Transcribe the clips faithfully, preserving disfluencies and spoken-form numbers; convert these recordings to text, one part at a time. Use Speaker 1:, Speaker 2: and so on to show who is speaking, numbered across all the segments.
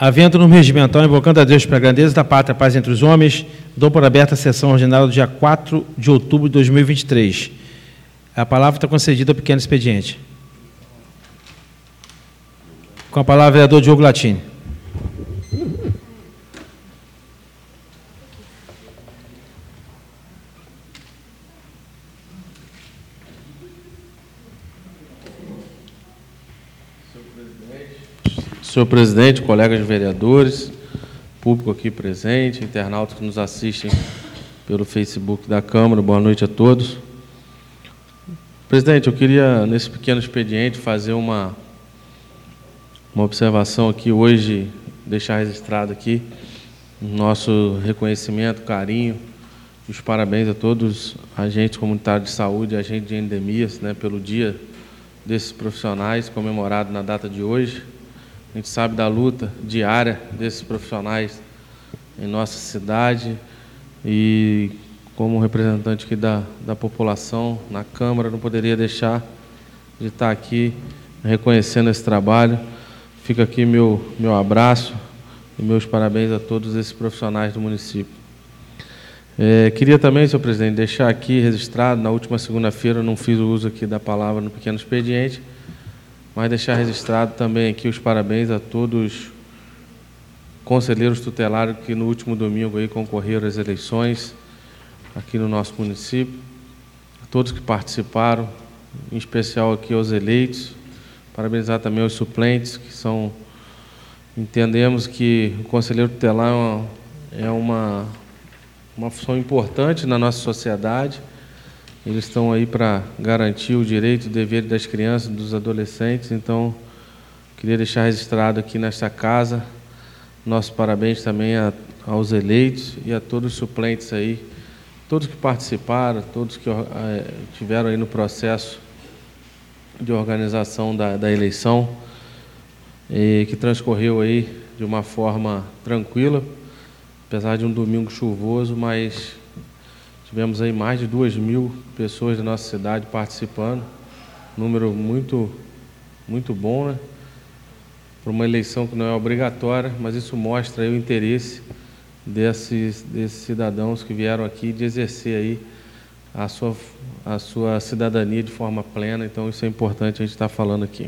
Speaker 1: Havendo no regimental, invocando a Deus para a grandeza da pátria, a paz entre os homens, dou por aberta a sessão ordinária do dia quatro de outubro de dois mil e vinte e três. A palavra está concedida ao pequeno expediente. Com a palavra, o vereador Diogo Latini.
Speaker 2: Senhor presidente, colegas vereadores, público aqui presente, internautas que nos assistem pelo Facebook da Câmara, boa noite a todos. Presidente, eu queria, nesse pequeno expediente, fazer uma, uma observação aqui hoje, deixar registrado aqui o nosso reconhecimento, carinho e os parabéns a todos os agentes comunitários de saúde e agentes de endemias, né, pelo dia desses profissionais, comemorado na data de hoje. A gente sabe da luta diária desses profissionais em nossa cidade e, como representante aqui da, da população, na Câmara, não poderia deixar de estar aqui reconhecendo esse trabalho. Fica aqui meu, meu abraço e meus parabéns a todos esses profissionais do município. É, queria também, senhor presidente, deixar aqui registrado, na última segunda-feira eu não fiz o uso aqui da palavra no pequeno expediente, mas deixar registrado também aqui os parabéns a todos os conselheiros tutelares que no último domingo aí concorreram às eleições aqui no nosso município, a todos que participaram, em especial aqui aos eleitos, parabenizar também aos suplentes, que são, entendemos que o conselheiro tutelar é uma, é uma, uma função importante na nossa sociedade. Eles estão aí para garantir o direito e o dever das crianças e dos adolescentes. Então, queria deixar registrado aqui nesta casa nossos parabéns também a, aos eleitos e a todos os suplentes aí, todos que participaram, todos que é, tiveram aí no processo de organização da, da eleição, e que transcorreu aí de uma forma tranquila, apesar de um domingo chuvoso, mas tivemos aí mais de duas mil pessoas da nossa cidade participando, número muito, muito bom, né? Para uma eleição que não é obrigatória, mas isso mostra aí o interesse desses, desses cidadãos que vieram aqui de exercer aí a sua, a sua cidadania de forma plena. Então isso é importante a gente estar falando aqui.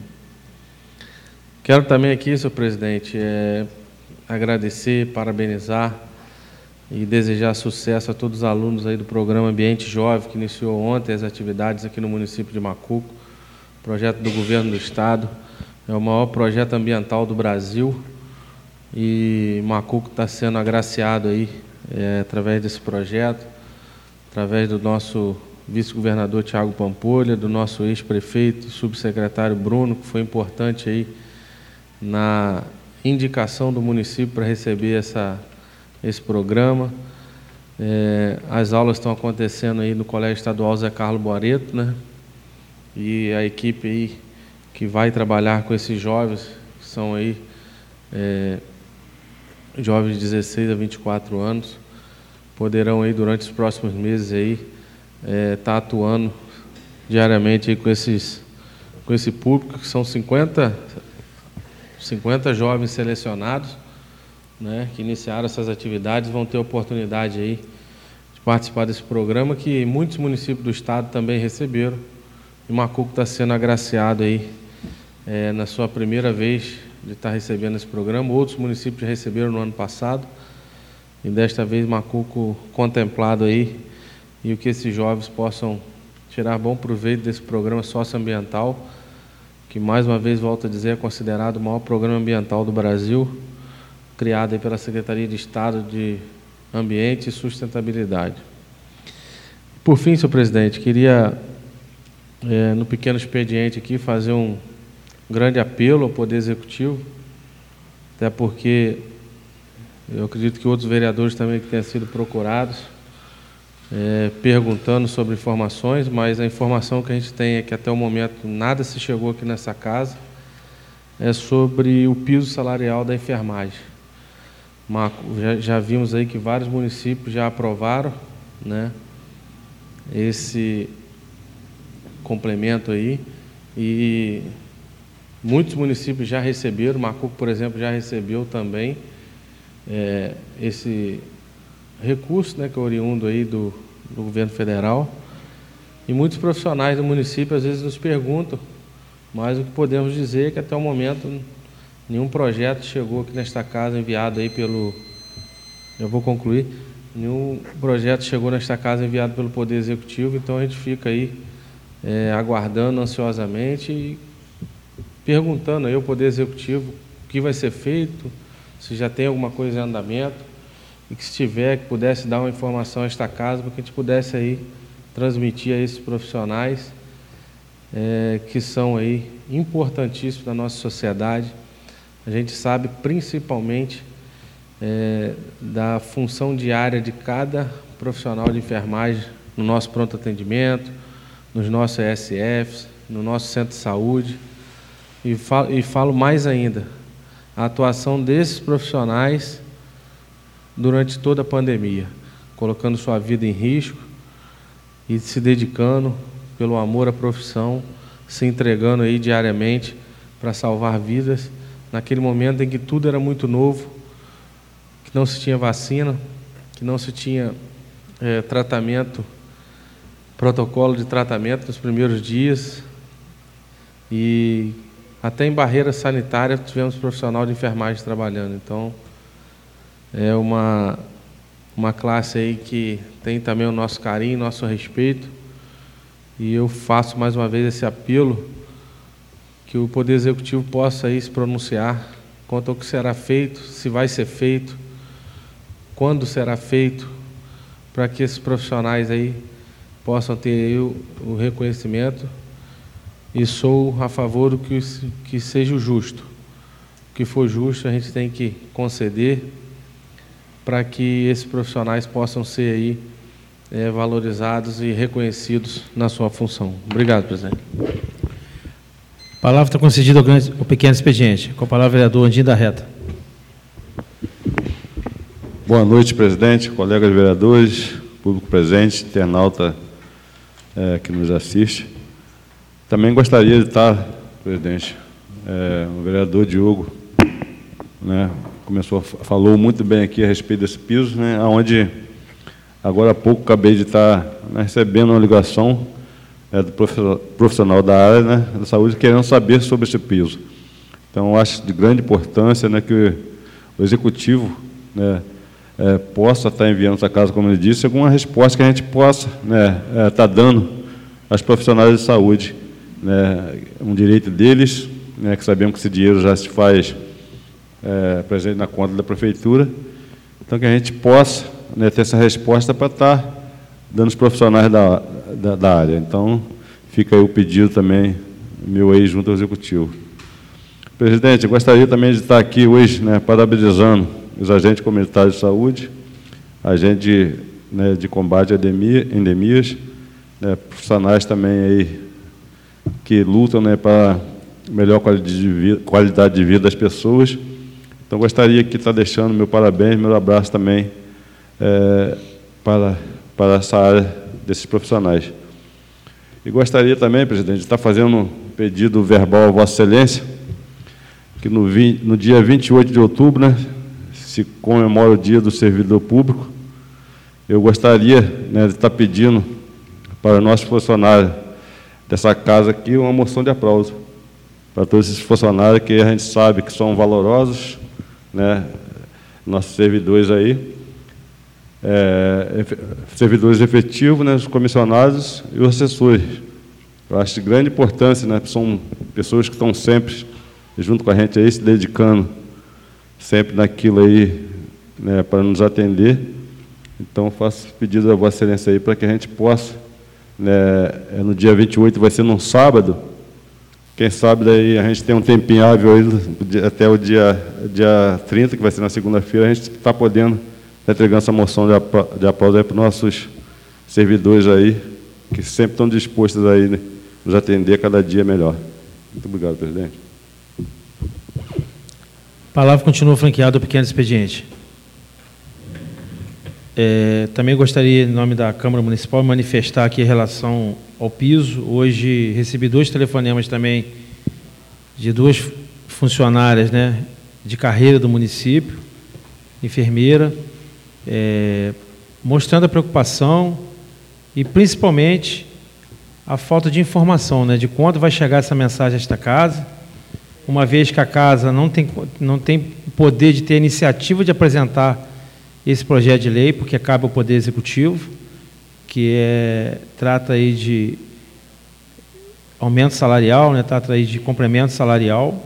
Speaker 2: Quero também aqui, senhor presidente, é, agradecer, parabenizar e desejar sucesso a todos os alunos aí do programa Ambiente Jovem, que iniciou ontem as atividades aqui no município de Macuco, projeto do governo do estado, é o maior projeto ambiental do Brasil, e Macuco está sendo agraciado aí é, através desse projeto, através do nosso vice-governador Tiago Pampolha, do nosso ex-prefeito e subsecretário Bruno, que foi importante aí na indicação do município para receber essa esse programa. É, as aulas estão acontecendo aí no Colégio Estadual Zé Carlos Boareto, né? E a equipe aí que vai trabalhar com esses jovens, que são aí é, jovens de dezesseis a vinte e quatro anos, poderão aí durante os próximos meses aí é, tá atuando diariamente aí com esses com esse público, que são cinquenta, cinquenta jovens selecionados, né, que iniciaram essas atividades, vão ter oportunidade aí de participar desse programa, que muitos municípios do estado também receberam, e Macuco está sendo agraciado aí é, na sua primeira vez de estar recebendo esse programa. Outros municípios já receberam no ano passado, e desta vez Macuco contemplado aí, e o que esses jovens possam tirar bom proveito desse programa socioambiental, que mais uma vez, volto a dizer, é considerado o maior programa ambiental do Brasil, criado aí pela Secretaria de Estado de Ambiente e Sustentabilidade. Por fim, senhor presidente, queria, é, no pequeno expediente aqui, fazer um grande apelo ao Poder Executivo, até porque eu acredito que outros vereadores também que tenham sido procurados, é, perguntando sobre informações, mas a informação que a gente tem é que até o momento nada se chegou aqui nessa casa, é sobre o piso salarial da enfermagem. Já, já vimos aí que vários municípios já aprovaram, né, esse complemento aí, e Muitos municípios já receberam, Macuco, por exemplo, já recebeu também é, esse recurso, né, que é oriundo aí do, do governo federal. E muitos profissionais do município às vezes nos perguntam, mas o que podemos dizer é que até o momento nenhum projeto chegou aqui nesta casa enviado aí pelo... Eu vou concluir. Nenhum projeto chegou nesta casa enviado pelo Poder Executivo, então a gente fica aí é, aguardando ansiosamente e perguntando aí ao Poder Executivo o que vai ser feito, se já tem alguma coisa em andamento, e que se tiver, que pudesse dar uma informação a esta casa, para que a gente pudesse aí transmitir a esses profissionais é, que são aí importantíssimos na nossa sociedade. A gente sabe principalmente é, da função diária de cada profissional de enfermagem no nosso pronto atendimento, nos nossos E S Fs, no nosso centro de saúde. E falo, e falo mais ainda, a atuação desses profissionais durante toda a pandemia, colocando sua vida em risco e se dedicando pelo amor à profissão, se entregando aí diariamente para salvar vidas, naquele momento em que tudo era muito novo, que não se tinha vacina, que não se tinha é, tratamento, protocolo de tratamento nos primeiros dias, e até em barreira sanitária tivemos profissional de enfermagem trabalhando. Então, é uma, uma classe aí que tem também o nosso carinho, nosso respeito. E eu faço mais uma vez esse apelo, que o Poder Executivo possa aí se pronunciar quanto ao que será feito, se vai ser feito, quando será feito, para que esses profissionais aí possam ter aí o, o reconhecimento. E sou a favor do que, que seja o justo. O que for justo a gente tem que conceder para que esses profissionais possam ser aí é, valorizados e reconhecidos na sua função. Obrigado, presidente.
Speaker 1: A palavra está concedida ao, grande, ao pequeno expediente. Com a palavra, o vereador Andinho da Reta.
Speaker 3: Boa noite, presidente, colegas vereadores, público presente, internauta é, que nos assiste. Também gostaria de estar, presidente, é, o vereador Diogo, né, começou, falou muito bem aqui a respeito desse piso, né, onde agora há pouco acabei de estar, né, recebendo uma ligação é, do profissional da área, né, da saúde, querendo saber sobre esse piso. Então, eu acho de grande importância, né, que o executivo, né, é, possa estar enviando essa casa, como ele disse, alguma resposta que a gente possa, né, é, estar dando aos profissionais de saúde. Né, um direito deles, né, que sabemos que esse dinheiro já se faz é, presente na conta da prefeitura, então que a gente possa, né, ter essa resposta para estar dando os profissionais da, da, da área. Então, fica aí o pedido também, meu aí junto ao Executivo. Presidente, eu gostaria também de estar aqui hoje, né, parabenizando os agentes comunitários de saúde, agentes, né, de combate a endemias, né, profissionais também aí que lutam, né, para melhor qualidade de vida, qualidade de vida das pessoas. Então, gostaria de estar deixando meu parabéns, meu abraço também é, para, para essa área desses profissionais. E gostaria também, presidente, de estar fazendo um pedido verbal a Vossa Excelência, que no, no dia vinte e oito de outubro, né, se comemora o Dia do Servidor Público. Eu gostaria, né, de estar pedindo para nossos funcionários dessa casa aqui uma moção de aplauso para todos esses funcionários que a gente sabe que são valorosos, né, nossos servidores aí, é, servidores efetivos, né, os comissionados e os assessores. Eu acho de grande importância, né, são pessoas que estão sempre junto com a gente aí, se dedicando sempre naquilo aí, né, para nos atender. Então, faço pedido a Vossa Excelência aí para que a gente possa, né, no dia vinte e oito, vai ser num sábado, quem sabe daí a gente tem um tempinho hábil aí, até o dia, dia trinta, que vai ser na segunda-feira, a gente está podendo estar entregando essa moção de aplauso aí para os nossos servidores aí, que sempre estão dispostos aí, né, nos atender cada dia melhor. Muito obrigado, presidente.
Speaker 1: A palavra continua franqueada ao pequeno expediente. É, também gostaria, em nome da Câmara Municipal, manifestar aqui em relação ao piso. Hoje recebi dois telefonemas também de duas funcionárias, né, de carreira do município, enfermeira, é, mostrando a preocupação e, principalmente, a falta de informação, né, de quando vai chegar essa mensagem a esta casa, uma vez que a casa não tem, não tem poder de ter a iniciativa de apresentar esse projeto de lei, porque cabe ao Poder Executivo, que é, trata aí de aumento salarial, né, trata aí de complemento salarial,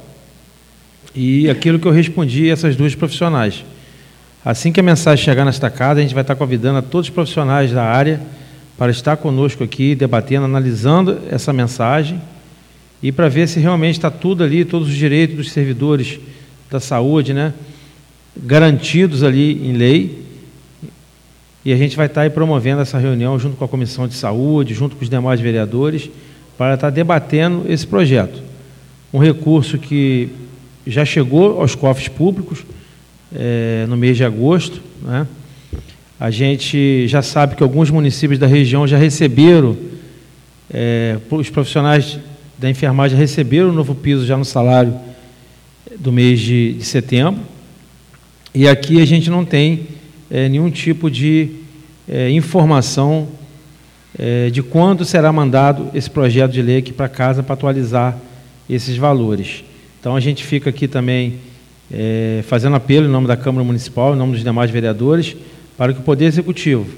Speaker 1: e aquilo que eu respondi a essas duas profissionais. Assim que a mensagem chegar nesta casa, a gente vai estar convidando a todos os profissionais da área para estar conosco aqui, debatendo, analisando essa mensagem, e para ver se realmente está tudo ali, todos os direitos dos servidores da saúde, né, garantidos ali em lei. E a gente vai estar aí promovendo essa reunião junto com a Comissão de Saúde, junto com os demais vereadores, para estar debatendo esse projeto. Um recurso que já chegou aos cofres públicos é, no mês de agosto, né? A gente já sabe que alguns municípios da região já receberam, é, os profissionais da enfermagem receberam o novo piso já no salário do mês de, de setembro, e aqui a gente não tem é, nenhum tipo de é, informação é, de quando será mandado esse projeto de lei aqui para casa para atualizar esses valores. Então a gente fica aqui também é, fazendo apelo em nome da Câmara Municipal, em nome dos demais vereadores, para que o Poder Executivo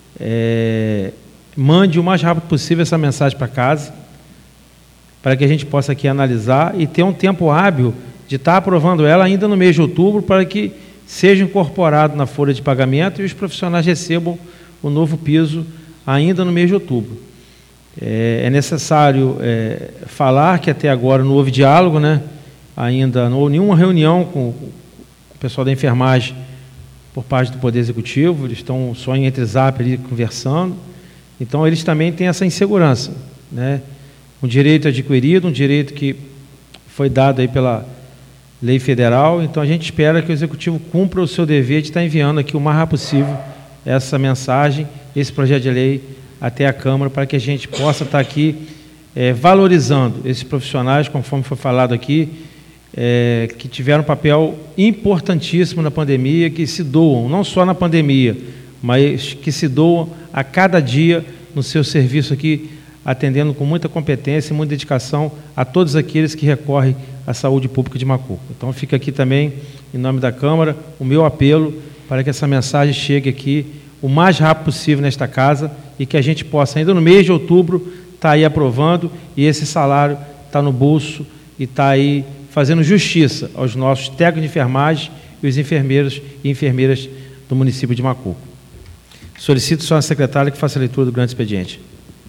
Speaker 1: é, mande o mais rápido possível essa mensagem para casa, para que a gente possa aqui analisar e ter um tempo hábil de estar aprovando ela ainda no mês de outubro, para que seja incorporado na folha de pagamento e os profissionais recebam o novo piso ainda no mês de outubro. É, é necessário é, falar que até agora não houve diálogo, né? Ainda não houve nenhuma reunião com, com o pessoal da enfermagem por parte do Poder Executivo, eles estão só em entre zap ali conversando, então eles também têm essa insegurança, né? Um direito adquirido, um direito que foi dado aí pela lei federal, então a gente espera que o Executivo cumpra o seu dever de estar enviando aqui o mais rápido possível essa mensagem, esse projeto de lei até a Câmara, para que a gente possa estar aqui é, valorizando esses profissionais, conforme foi falado aqui, é, que tiveram um papel importantíssimo na pandemia, que se doam, não só na pandemia, mas que se doam a cada dia no seu serviço aqui, atendendo com muita competência e muita dedicação a todos aqueles que recorrem à saúde pública de Macuco. Então, fica aqui também, em nome da Câmara, o meu apelo para que essa mensagem chegue aqui o mais rápido possível nesta casa e que a gente possa, ainda no mês de outubro, estar aí aprovando e esse salário está no bolso e está aí fazendo justiça aos nossos técnicos de enfermagem e os enfermeiros e enfermeiras do município de Macuco. Solicito só a secretária que faça a leitura do grande expediente.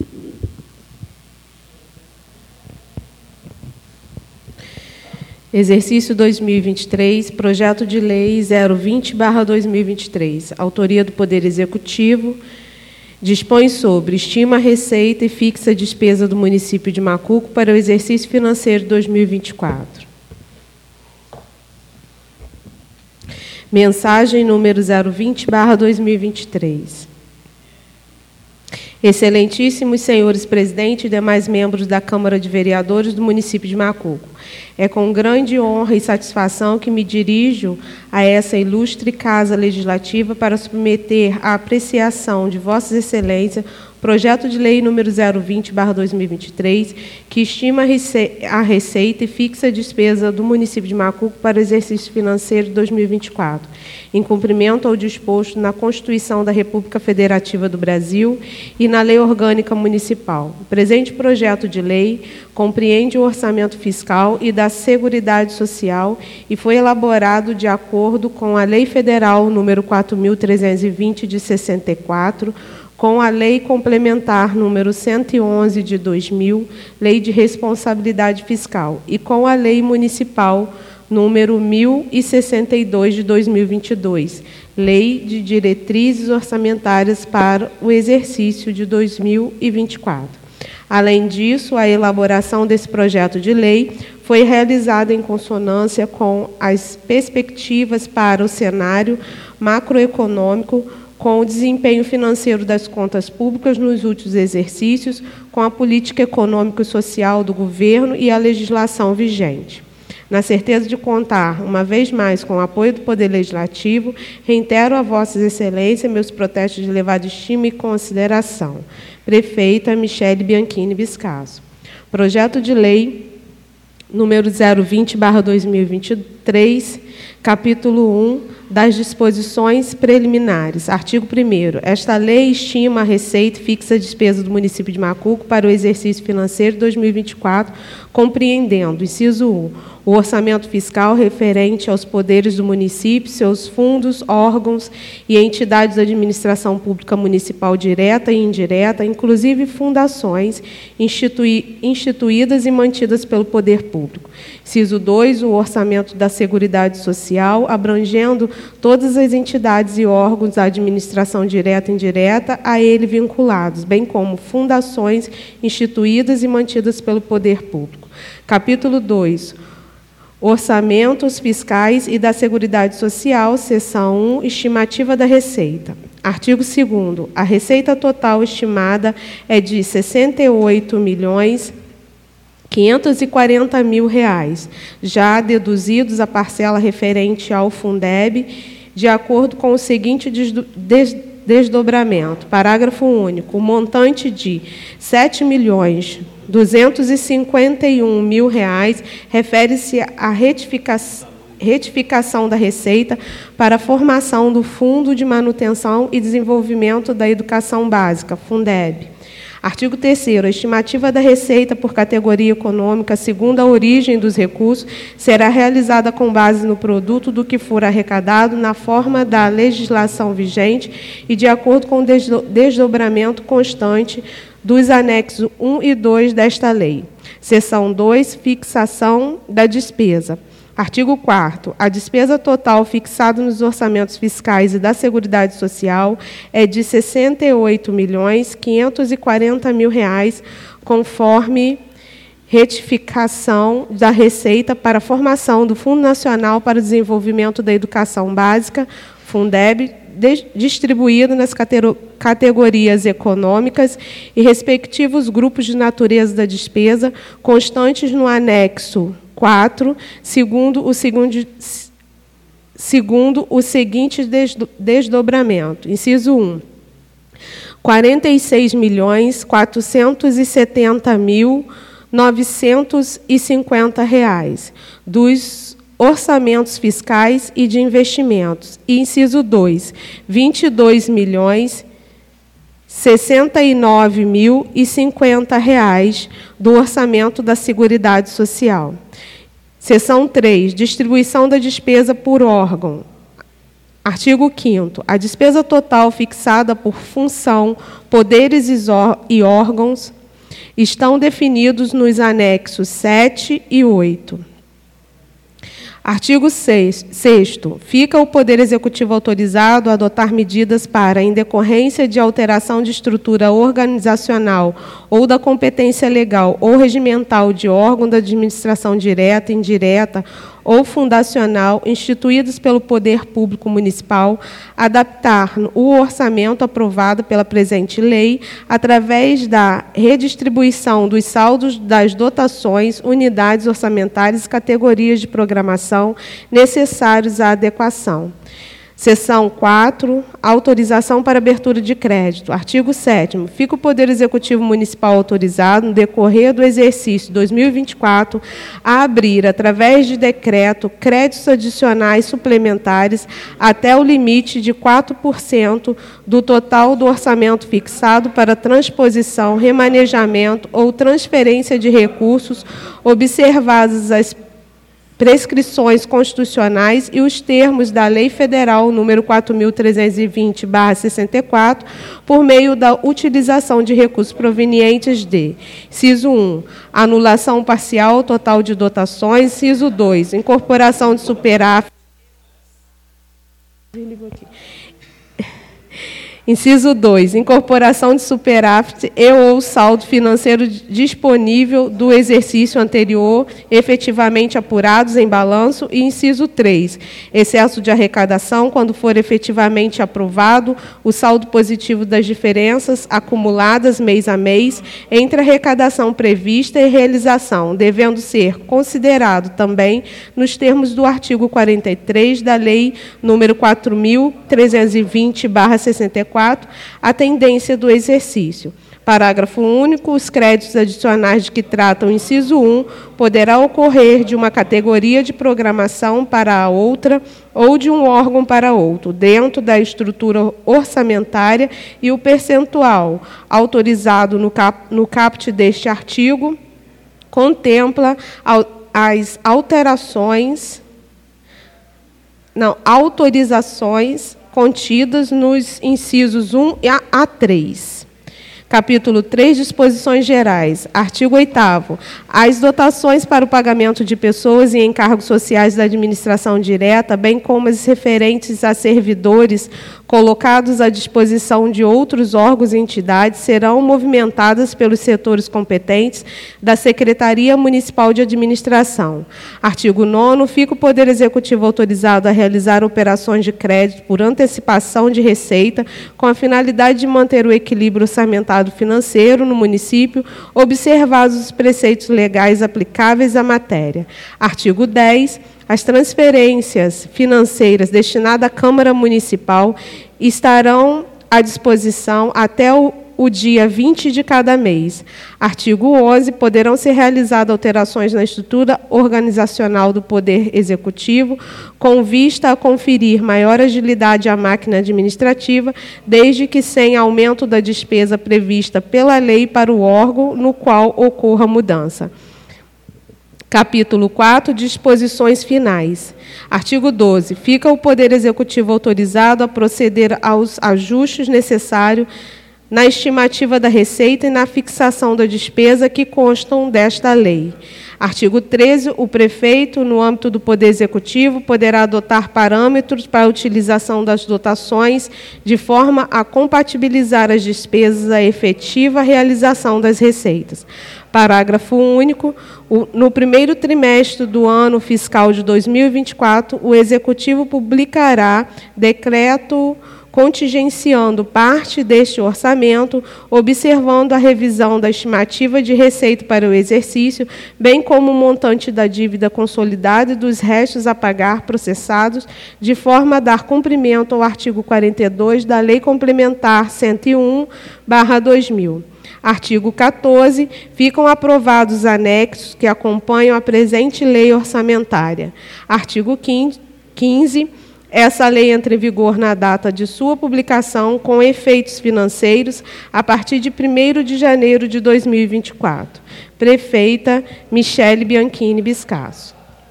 Speaker 4: Exercício dois mil e vinte e três, projeto de lei zero vinte barra dois mil e vinte e três, autoria do Poder Executivo, dispõe sobre estima receita e fixa a despesa do município de Macuco para o exercício financeiro de dois mil e vinte e quatro. Mensagem número zero vinte barra dois mil e vinte e três. Excelentíssimos senhores presidente e demais membros da Câmara de Vereadores do município de Macuco, é com grande honra e satisfação que me dirijo a essa ilustre Casa Legislativa para submeter à apreciação de Vossas Excelências projeto de lei número zero vinte barra dois mil e vinte e três, que estima a receita e fixa a despesa do município de Macuco para o exercício financeiro de dois mil e vinte e quatro, em cumprimento ao disposto na Constituição da República Federativa do Brasil e na Lei Orgânica Municipal. O presente projeto de lei compreende o orçamento fiscal e da Seguridade Social e foi elaborado de acordo com a Lei Federal número quatro mil trezentos e vinte de sessenta e quatro, com a Lei Complementar número cento e onze de dois mil, Lei de Responsabilidade Fiscal, e com a Lei Municipal número mil e sessenta e dois de dois mil e vinte e dois, Lei de Diretrizes Orçamentárias para o exercício de dois mil e vinte e quatro. Além disso, a elaboração desse projeto de lei foi realizada em consonância com as perspectivas para o cenário macroeconômico, com o desempenho financeiro das contas públicas nos últimos exercícios, com a política econômica e social do governo e a legislação vigente. Na certeza de contar, uma vez mais, com o apoio do Poder Legislativo, reitero a Vossas Excelências meus protestos de elevada estima e consideração. Prefeita Michele Bianchini Biscasso. Projeto de Lei número zero vinte barra dois mil e vinte e três, capítulo um, das disposições preliminares. Artigo primeiro. Esta lei estima a receita e fixa a despesa do município de Macuco para o exercício financeiro de dois mil e vinte e quatro, compreendendo, inciso um, o orçamento fiscal referente aos poderes do município, seus fundos, órgãos e entidades da administração pública municipal direta e indireta, inclusive fundações instituí, instituídas e mantidas pelo poder público. Inciso dois, o orçamento da Seguridade Social, abrangendo todas as entidades e órgãos da administração direta e indireta a ele vinculados, bem como fundações instituídas e mantidas pelo poder público. Capítulo dois. Orçamentos fiscais e da Seguridade Social, seção um, estimativa da receita. Artigo segundo. A receita total estimada é de sessenta e oito milhões quinhentos e quarenta mil reais, já deduzidos a parcela referente ao Fundeb, de acordo com o seguinte desdobramento. Parágrafo único. O montante de sete milhões duzentos e cinquenta e um mil reais refere-se à retificação, retificação da receita para a formação do Fundo de Manutenção e Desenvolvimento da Educação Básica, Fundeb. Artigo terceiro. A estimativa da receita por categoria econômica, segundo a origem dos recursos, será realizada com base no produto do que for arrecadado na forma da legislação vigente e de acordo com o desdobramento constante dos anexos um e dois desta lei. Seção dois. Fixação da despesa. Artigo quarto. A despesa total fixada nos orçamentos fiscais e da Seguridade Social é de sessenta e oito milhões quinhentos e quarenta mil reais, conforme retificação da receita para a formação do Fundo Nacional para o Desenvolvimento da Educação Básica, Fundeb, distribuído nas categorias econômicas e respectivos grupos de natureza da despesa, constantes no anexo quatro, segundo o, segundo, segundo o seguinte desdobramento. Inciso um. quarenta e seis milhões quatrocentos e setenta mil novecentos e cinquenta reais dos orçamentos fiscais e de investimentos. E, inciso dois, vinte e dois milhões sessenta e nove mil e cinquenta reais do orçamento da Seguridade Social. Seção três, distribuição da despesa por órgão. Artigo quinto. A despesa total fixada por função, poderes e órgãos estão definidos nos anexos sete e oito. Artigo sexto. Fica o Poder Executivo autorizado a adotar medidas para, em decorrência de alteração de estrutura organizacional ou da competência legal ou regimental de órgão da administração direta, indireta ou fundacional instituídos pelo Poder Público Municipal, adaptar o orçamento aprovado pela presente lei através da redistribuição dos saldos das dotações, unidades orçamentárias e categorias de programação necessários à adequação. Seção quatro, autorização para abertura de crédito. Artigo sétimo. Fica o Poder Executivo Municipal autorizado, no decorrer do exercício dois mil e vinte e quatro, a abrir, através de decreto, créditos adicionais suplementares até o limite de quatro por cento do total do orçamento fixado para transposição, remanejamento ou transferência de recursos, observadas as prescrições constitucionais e os termos da Lei Federal número quatro mil trezentos e vinte barra sessenta e quatro, por meio da utilização de recursos provenientes de: inciso um, anulação parcial total de dotações; inciso dois, incorporação de superávit; Inciso dois, incorporação de superávit e ou saldo financeiro disponível do exercício anterior, efetivamente apurados em balanço. E inciso três, excesso de arrecadação, quando for efetivamente aprovado o saldo positivo das diferenças acumuladas mês a mês entre a arrecadação prevista e realização, devendo ser considerado também nos termos do artigo quarenta e três da Lei número quatro mil trezentos e vinte barra sessenta e quatro, a tendência do exercício. Parágrafo único. Os créditos adicionais de que trata o inciso um poderá ocorrer de uma categoria de programação para a outra ou de um órgão para outro, dentro da estrutura orçamentária, e o percentual autorizado no, cap, no caput deste artigo contempla as alterações, não, autorizações contidas nos incisos um a três. Capítulo três, disposições gerais. Artigo oitavo. As dotações para o pagamento de pessoas e encargos sociais da administração direta, bem como as referentes a servidores colocados à disposição de outros órgãos e entidades, serão movimentadas pelos setores competentes da Secretaria Municipal de Administração. Artigo nono. Fica o Poder Executivo autorizado a realizar operações de crédito por antecipação de receita, com a finalidade de manter o equilíbrio orçamentário financeiro no município, observados os preceitos legais aplicáveis à matéria. Artigo dez. As transferências financeiras destinadas à Câmara Municipal estarão à disposição até o, o dia vinte de cada mês. Artigo onze. Poderão ser realizadas alterações na estrutura organizacional do Poder Executivo, com vista a conferir maior agilidade à máquina administrativa, desde que sem aumento da despesa prevista pela lei para o órgão no qual ocorra mudança. Capítulo quatro, disposições finais. Artigo doze. Fica o Poder Executivo autorizado a proceder aos ajustes necessários na estimativa da receita e na fixação da despesa que constam desta lei. Artigo treze. O prefeito, no âmbito do Poder Executivo, poderá adotar parâmetros para a utilização das dotações, de forma a compatibilizar as despesas à efetiva realização das receitas. Parágrafo único. No primeiro trimestre do ano fiscal de dois mil e vinte e quatro, o Executivo publicará decreto contingenciando parte deste orçamento, observando a revisão da estimativa de receita para o exercício, bem como o montante da dívida consolidada e dos restos a pagar processados, de forma a dar cumprimento ao artigo quarenta e dois da Lei Complementar cento e um barra dois mil. Artigo quatorze. Ficam aprovados os anexos que acompanham a presente lei orçamentária. Artigo quinze. Essa lei entra em vigor na data de sua publicação, com efeitos financeiros a partir de primeiro de janeiro de dois mil e vinte e quatro. Prefeita Michele Bianchini Biscasso.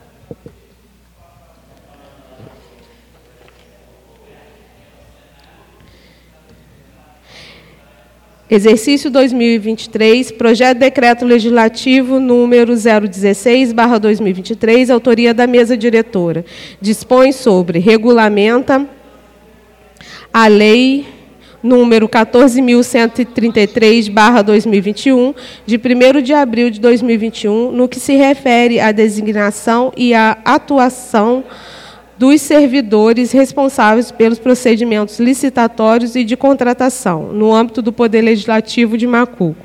Speaker 4: Exercício dois mil e vinte e três, projeto de decreto legislativo número zero dezesseis barra dois mil e vinte e três, autoria da mesa diretora. Dispõe sobre, regulamenta a lei número quatorze mil cento e trinta e três barra dois mil e vinte e um, de primeiro de abril de dois mil e vinte e um, no que se refere à designação e à atuação dos servidores responsáveis pelos procedimentos licitatórios e de contratação, no âmbito do Poder Legislativo de Macuco.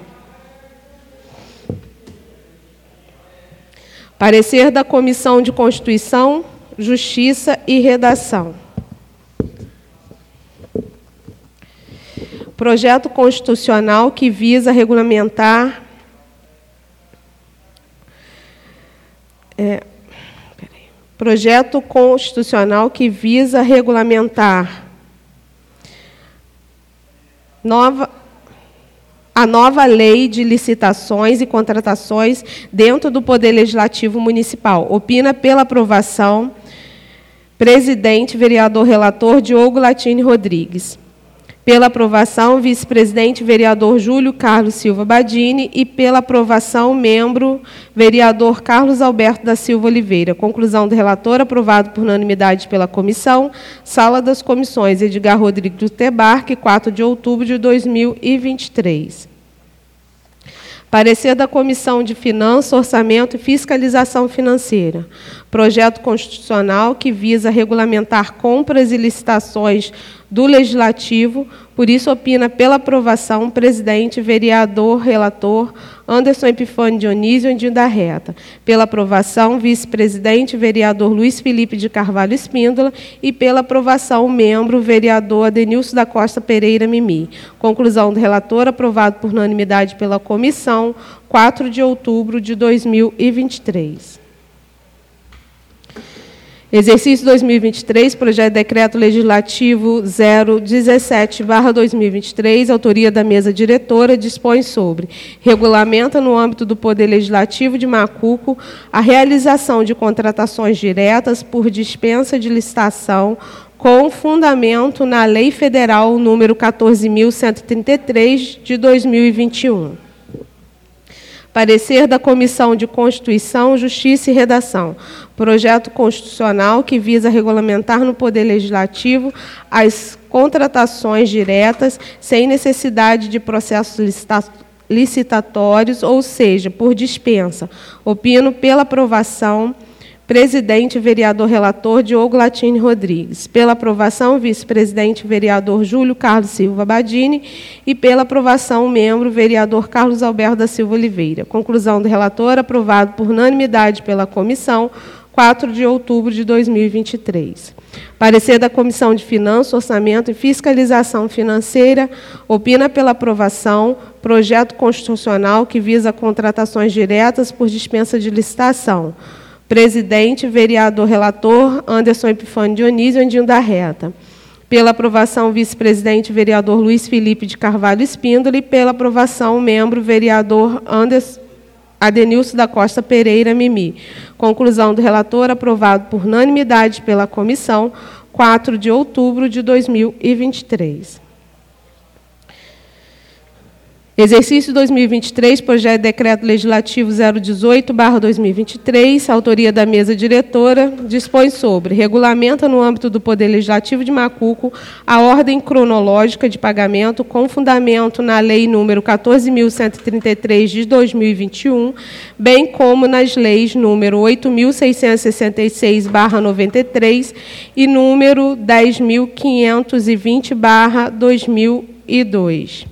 Speaker 4: Parecer da Comissão de Constituição, Justiça e Redação. Projeto constitucional que visa regulamentar... É, Projeto constitucional que visa regulamentar nova, a nova lei de licitações e contratações dentro do Poder Legislativo Municipal. Opina pela aprovação, presidente, vereador relator Diogo Latini Rodrigues. Pela aprovação, vice-presidente, vereador Júlio Carlos Silva Badini. E pela aprovação, membro, vereador Carlos Alberto da Silva Oliveira. Conclusão do relator, aprovado por unanimidade pela comissão. Sala das comissões, Edgar Rodrigues do Tebarque, quatro de outubro de dois mil e vinte e três. Parecer da Comissão de Finanças, Orçamento e Fiscalização Financeira. Projeto constitucional que visa regulamentar compras e licitações do Legislativo, por isso opina pela aprovação o presidente, vereador, relator Anderson Epifânio Dionísio Andinho da Reta. Pela aprovação, vice-presidente, vereador Luiz Felipe de Carvalho Espíndola. E pela aprovação, membro, vereador Adenilson da Costa Pereira Mimi. Conclusão do relator, aprovado por unanimidade pela comissão, quatro de outubro de dois mil e vinte e três. Exercício dois mil e vinte e três, projeto de decreto legislativo zero dezessete barra dois mil e vinte e três, autoria da mesa diretora, dispõe sobre: regulamenta no âmbito do Poder Legislativo de Macuco a realização de contratações diretas por dispensa de licitação com fundamento na Lei Federal número quatorze mil cento e trinta e três de dois mil e vinte e um. Parecer da Comissão de Constituição, Justiça e Redação. Projeto constitucional que visa regulamentar no Poder Legislativo as contratações diretas sem necessidade de processos licitatórios, ou seja, por dispensa. Opino pela aprovação, presidente, vereador relator Diogo Latini Rodrigues. Pela aprovação, vice-presidente, vereador Júlio Carlos Silva Badini. E pela aprovação, membro, vereador Carlos Alberto da Silva Oliveira. Conclusão do relator, aprovado por unanimidade pela comissão, quatro de outubro de dois mil e vinte e três. Parecer da Comissão de Finanças, Orçamento e Fiscalização Financeira, opina pela aprovação, projeto constitucional que visa contratações diretas por dispensa de licitação. Presidente, vereador relator Anderson Epifânio Dionísio Andinho da Reta. Pela aprovação, vice-presidente, vereador Luiz Felipe de Carvalho Espíndola. E pela aprovação, membro, vereador Anderson Adenilson da Costa Pereira Mimi. Conclusão do relator, aprovado por unanimidade pela comissão, quatro de outubro de dois mil e vinte e três. Exercício dois mil e vinte e três, projeto de decreto legislativo zero dezoito barra dois mil e vinte e três, autoria da mesa diretora, dispõe sobre: regulamenta no âmbito do Poder Legislativo de Macuco a ordem cronológica de pagamento com fundamento na Lei número quatorze mil cento e trinta e três de dois mil e vinte e um, bem como nas leis número oito mil seiscentos e sessenta e seis barra noventa e três e número dez mil quinhentos e vinte barra dois mil e dois.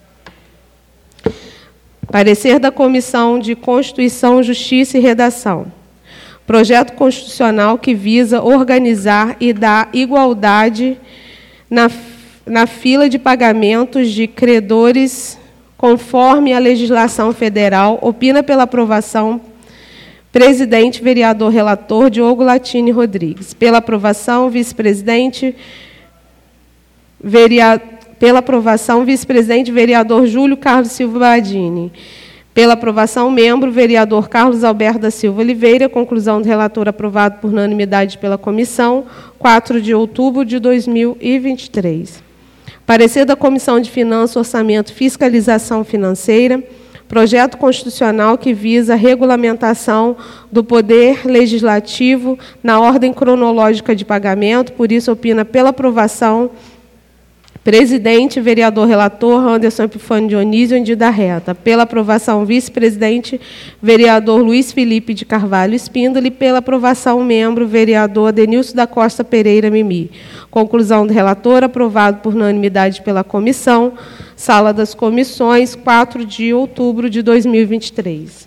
Speaker 4: Parecer da Comissão de Constituição, Justiça e Redação. Projeto constitucional que visa organizar e dar igualdade na, na fila de pagamentos de credores conforme a legislação federal. Opina pela aprovação, presidente, vereador relator Diogo Latini Rodrigues. Pela aprovação, vice-presidente, vereador Pela aprovação, vice-presidente, vereador Júlio Carlos Silva Badini. Pela aprovação, membro, vereador Carlos Alberto da Silva Oliveira. Conclusão do relator, aprovado por unanimidade pela comissão, quatro de outubro de dois mil e vinte e três. Parecer da Comissão de Finanças, Orçamento e Fiscalização Financeira. Projeto constitucional que visa a regulamentação do Poder Legislativo na ordem cronológica de pagamento. Por isso, opina pela aprovação, presidente, vereador relator Anderson Epifânio Dionísio Andinho da Reta. Pela aprovação, vice-presidente, vereador Luiz Felipe de Carvalho Espíndola. E pela aprovação, membro, vereador Adenilson da Costa Pereira Mimi. Conclusão do relator, aprovado por unanimidade pela comissão. Sala das comissões, quatro de outubro de dois mil e vinte e três.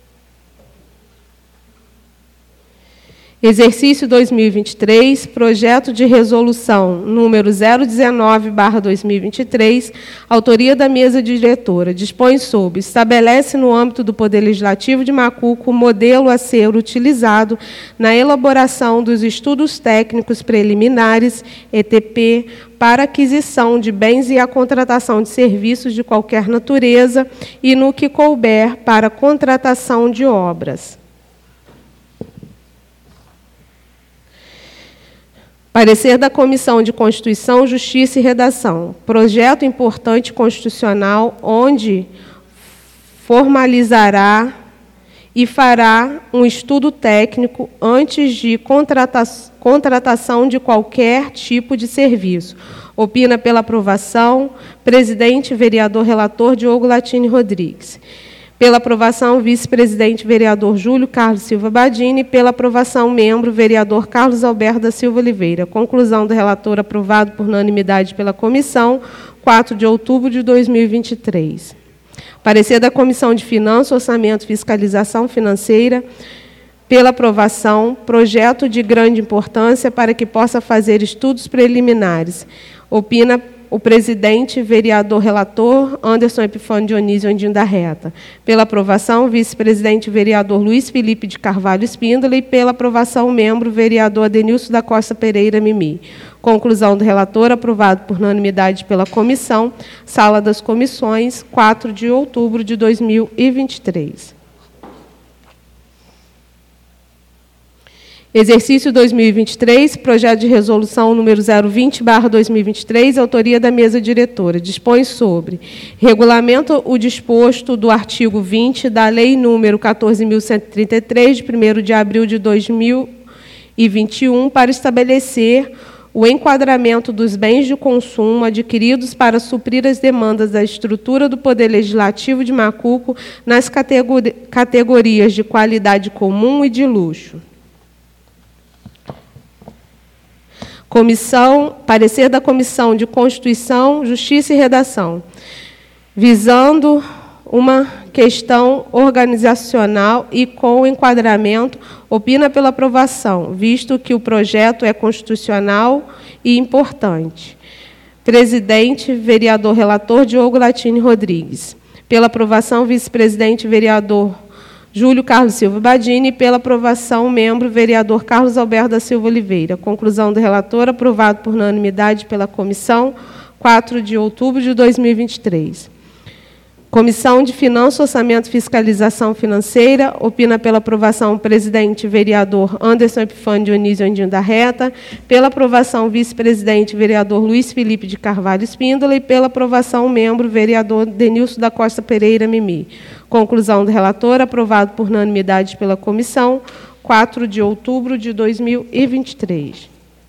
Speaker 4: Exercício dois mil e vinte e três, projeto de resolução número zero dezenove barra dois mil e vinte e três, autoria da mesa diretora, dispõe sobre: estabelece no âmbito do Poder Legislativo de Macuco o modelo a ser utilizado na elaboração dos estudos técnicos preliminares, E T P, para aquisição de bens e a contratação de serviços de qualquer natureza e, no que couber, para contratação de obras. Parecer da Comissão de Constituição, Justiça e Redação. Projeto importante constitucional onde formalizará e fará um estudo técnico antes de contrata- contratação de qualquer tipo de serviço. Opina pela aprovação, presidente, vereador relator Diogo Latini Rodrigues. Pela aprovação, vice-presidente, vereador Júlio Carlos Silva Badini. Pela aprovação, membro, vereador Carlos Alberto da Silva Oliveira. Conclusão do relator, aprovado por unanimidade pela comissão, quatro de outubro de dois mil e vinte e três. Parecer da Comissão de Finanças, Orçamento e Fiscalização Financeira. Pela aprovação, projeto de grande importância para que possa fazer estudos preliminares. Opina o presidente, vereador relator, Anderson Epifânio Dionísio Andinho da Reta. Pela aprovação, vice-presidente, vereador Luiz Felipe de Carvalho Espíndola. E pela aprovação, membro, vereador Adenilson da Costa Pereira Mimi. Conclusão do relator, aprovado por unanimidade pela comissão, sala das comissões, quatro de outubro de dois mil e vinte e três. Exercício dois mil e vinte e três, projeto de resolução número zero vinte barra dois mil e vinte e três, autoria da mesa diretora. Dispõe sobre regulamento o disposto do artigo vinte da Lei número quatorze mil cento e trinta e três, de primeiro de abril de dois mil e vinte e um, para estabelecer o enquadramento dos bens de consumo adquiridos para suprir as demandas da estrutura do Poder Legislativo de Macuco nas categori- categorias de qualidade comum e de luxo. Comissão, parecer da Comissão de Constituição, Justiça e Redação, visando uma questão organizacional e com enquadramento, opina pela aprovação, visto que o projeto é constitucional e importante. Presidente, vereador relator Diogo Latini Rodrigues. Pela aprovação, vice-presidente, vereador Júlio Carlos Silva Badini. Pela aprovação, membro, vereador Carlos Alberto da Silva Oliveira. Conclusão do relator, aprovado por unanimidade pela comissão, quatro de outubro de dois mil e vinte e três. Comissão de Finanças, Orçamento e Fiscalização Financeira. Opina pela aprovação, presidente, vereador Anderson Epifânio Dionísio Andinho da Reta. Pela aprovação, vice-presidente, vereador Luiz Felipe de Carvalho Espíndola. E pela aprovação, membro, vereador Denilson da Costa Pereira Mimi. Conclusão do relator, aprovado por unanimidade pela comissão, quatro de outubro de dois mil e vinte e três.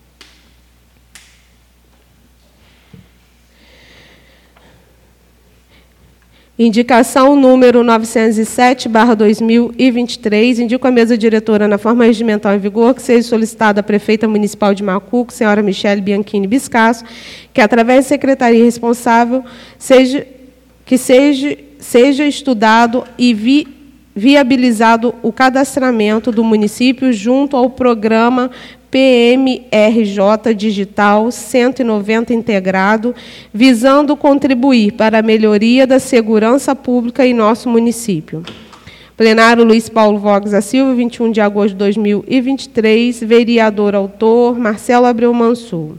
Speaker 4: Indicação número novecentos e sete barra dois mil e vinte e três. Indico a mesa diretora, na forma regimental em vigor, que seja solicitada à prefeita municipal de Macuco, senhora Michele Bianchini Biscasso, que, através da secretaria responsável, seja, que seja, seja estudado e vi, viabilizado o cadastramento do município junto ao programa P M R J Digital cento e noventa integrado, visando contribuir para a melhoria da segurança pública em nosso município. Plenário Luiz Paulo Vogas da Silva, vinte e um de agosto de dois mil e vinte e três, vereador autor Marcelo Abreu Mansur.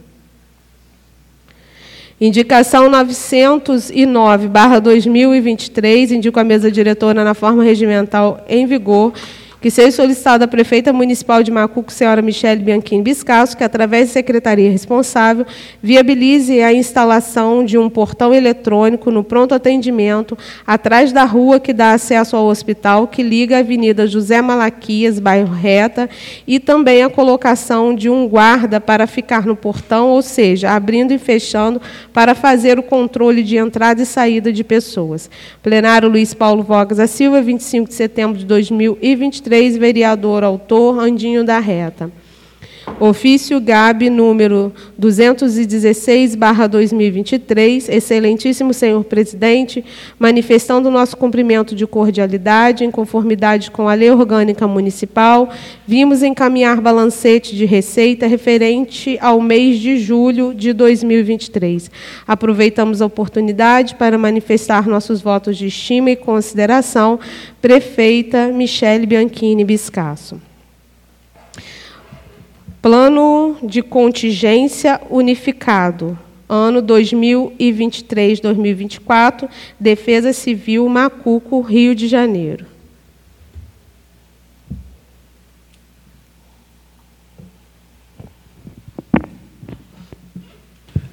Speaker 4: Indicação novecentos e nove barra dois mil e vinte e três, indico a mesa diretora na forma regimental em vigor, que seja solicitada à prefeita municipal de Macuco, senhora Michele Bianchini Biscasso, que, através da secretaria responsável, viabilize a instalação de um portão eletrônico no pronto atendimento, atrás da rua que dá acesso ao hospital, que liga a Avenida José Malaquias, bairro Reta, e também a colocação de um guarda para ficar no portão, ou seja, abrindo e fechando, para fazer o controle de entrada e saída de pessoas. Plenário Luiz Paulo Vogas da Silva, vinte e cinco de setembro de dois mil e vinte e três, vereador autor Andinho da Reta. Ofício G A B número duzentos e dezesseis barra dois mil e vinte e três, excelentíssimo senhor presidente, manifestando o nosso cumprimento de cordialidade, em conformidade com a Lei Orgânica Municipal, vimos encaminhar balancete de receita referente ao mês de julho de dois mil e vinte e três. Aproveitamos a oportunidade para manifestar nossos votos de estima e consideração, prefeita Michele Bianchini Biscasso. Plano de contingência unificado, ano dois mil e vinte e três a dois mil e vinte e quatro, Defesa Civil, Macuco, Rio de Janeiro.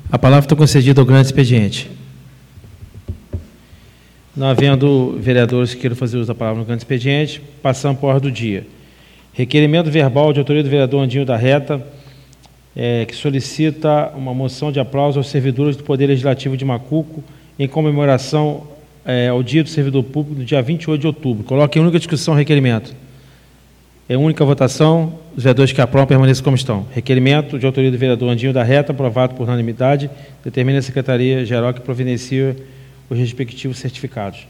Speaker 1: A palavra está concedida ao grande expediente. Não havendo vereadores que queiram fazer uso da palavra no grande expediente, passamos para a ordem do dia. Requerimento verbal de autoria do vereador Andinho da Reta, é, que solicita uma moção de aplauso aos servidores do Poder Legislativo de Macuco em comemoração é, ao Dia do Servidor Público, no dia vinte e oito de outubro. Coloque em única discussão o requerimento. É única votação, os vereadores que aprovam permaneçam como estão. Requerimento de autoria do vereador Andinho da Reta, aprovado por unanimidade, determina a Secretaria-Geral que providencia os respectivos certificados.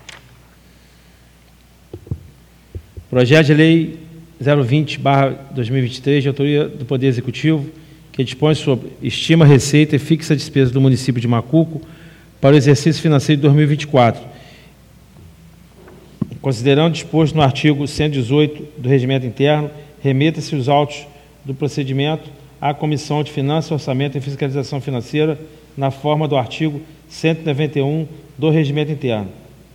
Speaker 1: Projeto de Lei zero vinte barra dois mil e vinte e três, de autoria do Poder Executivo, que dispõe sobre estima, receita e fixa despesa do município de Macuco para o exercício financeiro de dois mil e vinte e quatro. Considerando disposto no artigo cento e dezoito do Regimento Interno, remeta-se os autos do procedimento à Comissão de Finanças, Orçamento e Fiscalização Financeira, na forma do artigo cento e noventa e um do Regimento Interno.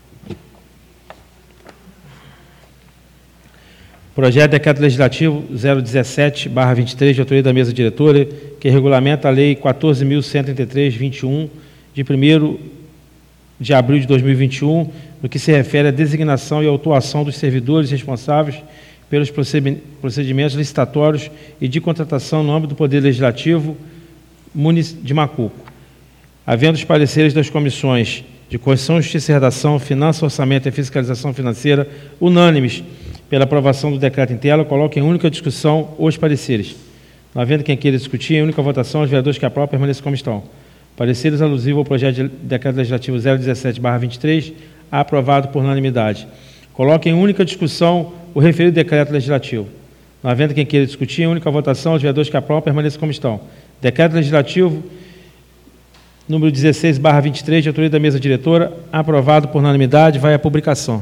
Speaker 1: Projeto de Decreto Legislativo zero dezessete barra vinte e três, de autoria da Mesa Diretora, que regulamenta a Lei quatorze mil cento e trinta e três barra vinte e um, de primeiro de abril de dois mil e vinte e um, no que se refere à designação e autuação dos servidores responsáveis pelos procedimentos licitatórios e de contratação no âmbito do Poder Legislativo de Macuco. Havendo os pareceres das comissões de Constituição, Justiça e Redação, Finanças, Orçamento e Fiscalização Financeira, unânimes pela aprovação do decreto em tela, coloquem em única discussão os pareceres. Não havendo quem queira discutir, em única votação, os vereadores que aprovam permaneçam como estão. Pareceres alusivos ao projeto de decreto legislativo zero dezessete barra vinte e três, aprovado por unanimidade. Coloquem em única discussão o referido decreto legislativo. Não havendo quem queira discutir, em única votação, os vereadores que aprovam permaneçam como estão. Decreto legislativo número dezesseis barra vinte e três, de autoria da Mesa Diretora, aprovado por unanimidade, vai à publicação.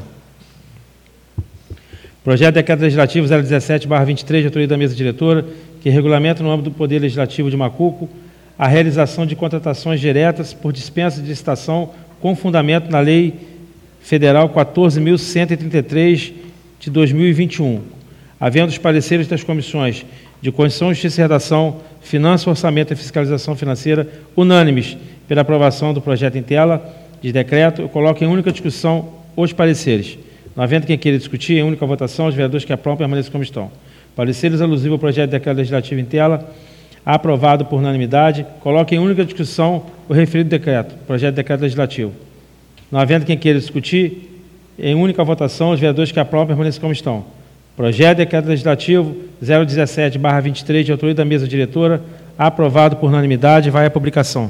Speaker 1: Projeto de Decreto Legislativo zero dezessete barra vinte e três, de autoria da Mesa Diretora, que regulamenta no âmbito do Poder Legislativo de Macuco a realização de contratações diretas por dispensa de licitação com fundamento na Lei Federal quatorze mil cento e trinta e três de dois mil e vinte e um, havendo os pareceres das comissões de Constituição, Justiça e Redação, Finanças, Orçamento e Fiscalização Financeira, unânimes pela aprovação do projeto em tela de decreto, eu coloco em única discussão os pareceres. Não havendo quem queira discutir, em única votação, os vereadores que aprovam permaneçam como estão. Pareceres alusivos ao projeto de decreto legislativo em tela, aprovado por unanimidade, coloque em única discussão o referido decreto, projeto de decreto legislativo. Não havendo quem queira discutir, em única votação, os vereadores que aprovam permaneçam como estão. Projeto de decreto legislativo zero dezessete barra vinte e três, de autoria da Mesa Diretora, aprovado por unanimidade, vai à publicação.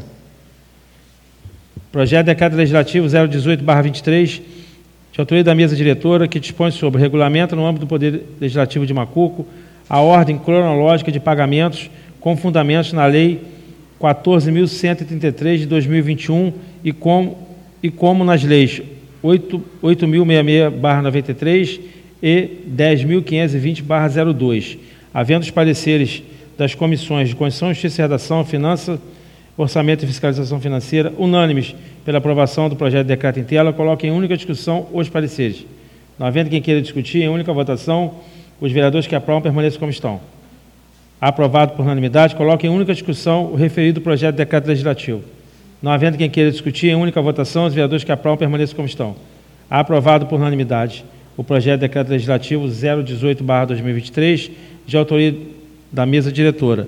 Speaker 1: Projeto de decreto legislativo zero dezoito barra vinte e três, de autoria da Mesa Diretora, que dispõe sobre regulamento no âmbito do Poder Legislativo de Macuco a ordem cronológica de pagamentos com fundamentos na Lei quatorze mil cento e trinta e três de dois mil e vinte e um e como, e como nas leis oito mil sessenta e seis barra noventa e três e dez mil quinhentos e vinte barra zero dois, havendo os pareceres das comissões de Constituição, Justiça e Redação, Finanças, Orçamento e Fiscalização Financeira, unânimes pela aprovação do projeto de decreto em tela, coloquem em única discussão os pareceres. Não havendo quem queira discutir, em única votação, os vereadores que aprovam permaneçam como estão. Aprovado por unanimidade, coloquem em única discussão o referido projeto de decreto legislativo. Não havendo quem queira discutir, em única votação, os vereadores que aprovam permaneçam como estão. Aprovado por unanimidade o projeto de decreto legislativo zero dezoito barra dois mil e vinte e três, de autoria da Mesa Diretora.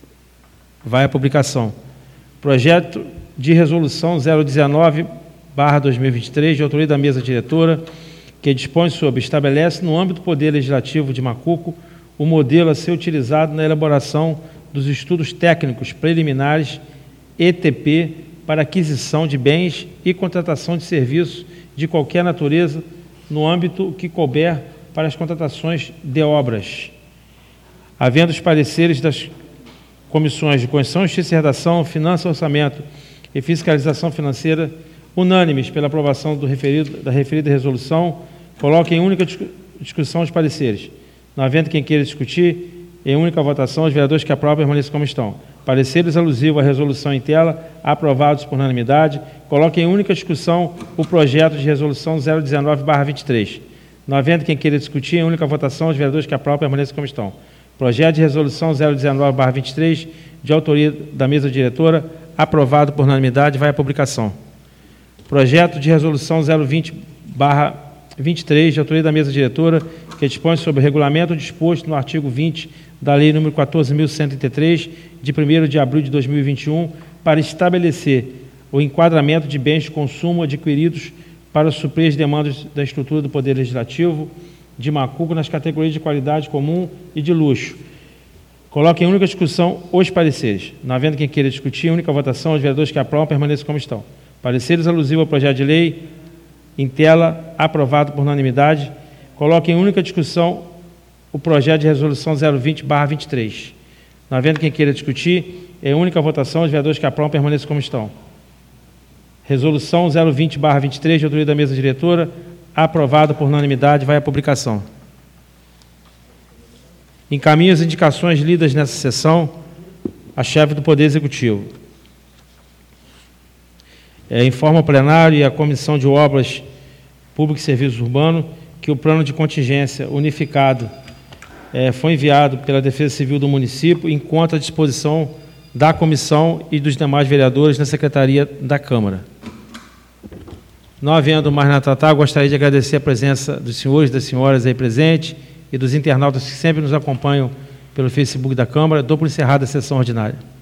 Speaker 1: Vai à publicação. Projeto de resolução zero dezenove barra dois mil e vinte e três, de autoria da Mesa Diretora, que dispõe sobre, estabelece no âmbito do Poder Legislativo de Macuco o modelo a ser utilizado na elaboração dos estudos técnicos preliminares E T P para aquisição de bens e contratação de serviços de qualquer natureza no âmbito que couber para as contratações de obras. Havendo os pareceres das comissões de Constituição, Justiça e Redação, Finanças, Orçamento e Fiscalização Financeira, unânimes pela aprovação do referido, da referida resolução, coloquem em única discussão os pareceres. Não havendo quem queira discutir, em única votação, os vereadores que aprovam permaneçam como estão. Pareceres alusivos à resolução em tela, aprovados por unanimidade, coloquem em única discussão o projeto de resolução zero dezenove barra vinte e três. Não havendo quem queira discutir, em única votação, os vereadores que aprovam permaneçam como estão. Projeto de resolução zero dezenove barra vinte e três, de autoria da Mesa Diretora, aprovado por unanimidade, vai à publicação. Projeto de resolução zero vinte barra vinte e três, de autoria da mesa diretora, que dispõe sobre o regulamento disposto no artigo vinte da Lei número quatorze mil cento e trinta e três, de primeiro de abril de dois mil e vinte e um, para estabelecer o enquadramento de bens de consumo adquiridos para suprir as demandas da estrutura do Poder Legislativo de Macuco nas categorias de qualidade comum e de luxo. Coloque em única discussão os pareceres. Não havendo quem queira discutir, única votação, os vereadores que aprovam permaneçam como estão. Pareceres alusivos ao projeto de lei, em tela, aprovado por unanimidade. Coloque em única discussão o projeto de resolução zero vinte barra vinte e três. Não havendo quem queira discutir, em única votação, os vereadores que aprovam permaneçam como estão. Resolução zero vinte barra vinte e três, de autoria da mesa diretora, aprovado por unanimidade, vai à publicação. Encaminho as indicações lidas nessa sessão à chefe do Poder Executivo. É, informa o plenário e a Comissão de Obras Públicas e Serviços Urbanos que o plano de contingência unificado é, foi enviado pela Defesa Civil do município, enquanto à disposição da comissão e dos demais vereadores na Secretaria da Câmara. Não havendo mais nada a tratar, gostaria de agradecer a presença dos senhores e das senhoras aí presentes e dos internautas que sempre nos acompanham pelo Facebook da Câmara. Dou por encerrada a sessão ordinária.